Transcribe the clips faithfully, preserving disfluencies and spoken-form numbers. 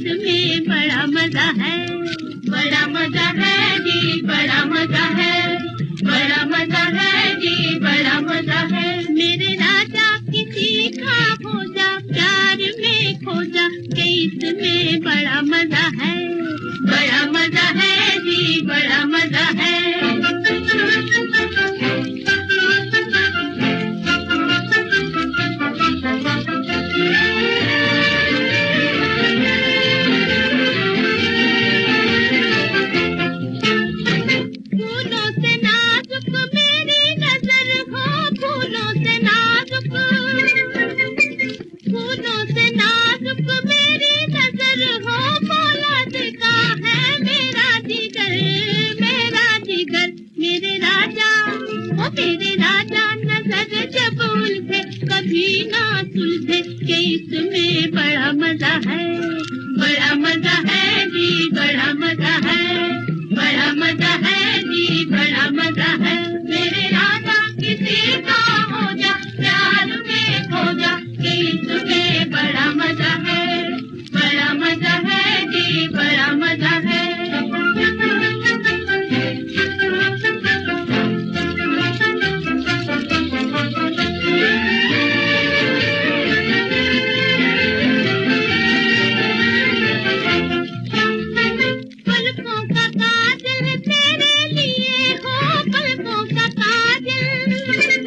इसमें बड़ा मजा है, बड़ा मजा है जी, बड़ा मजा है, बड़ा मजा है जी, बड़ा मजा है। मेरे राजा किसी का हो जा, प्यार में खो जा, के इसमें बड़ा मजा है, बड़ा मजा है जी, बड़ा मजा है। फूलों से नाजुक मेरी नजर हो, फूलों से नाजुक, फूलों से नाजुक मेरी नजर हो, फौलाद का है मेरा जिगर, मेरा जिगर। मेरे राजा ओ मेरे राजा नजर जब उलझे कभी ना सुलझे, के इसमें बड़ा मजा है, बड़ा मजा है जी, बड़ा मजा है, बड़ा मजा है जी, बड़ा मजा है। मेरे राजा किसी का हो जा, प्यार में खो जा, के इसमें बड़ा मजा है, बड़ा मजा है जी, बड़ा मजा है। पलकों का काजल तेरे लिए हो, पलकों का काजल,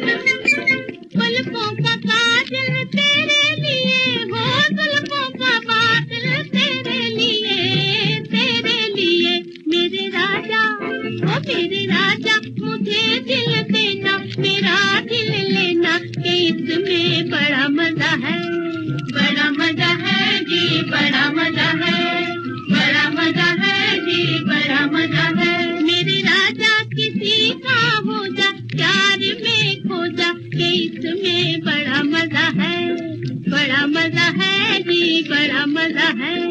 पलकों का काजल तेरे लिए हो, जुल्फों का बादल तेरे लिए, तेरे लिए। मेरे राजा ओ मेरे राजा मुझे दिल देना, मेरा दिल लेना, के इसमें बड़ा मजा है, बड़ा मजा है जी, बड़ा मजा है, बड़ा मजा है जी, बड़ा मजा है। मेरे राजा किसी का हो जा, प्यार में खो जा, के इसमें बड़ा मजा है, बड़ा मजा है जी, बड़ा मजा है।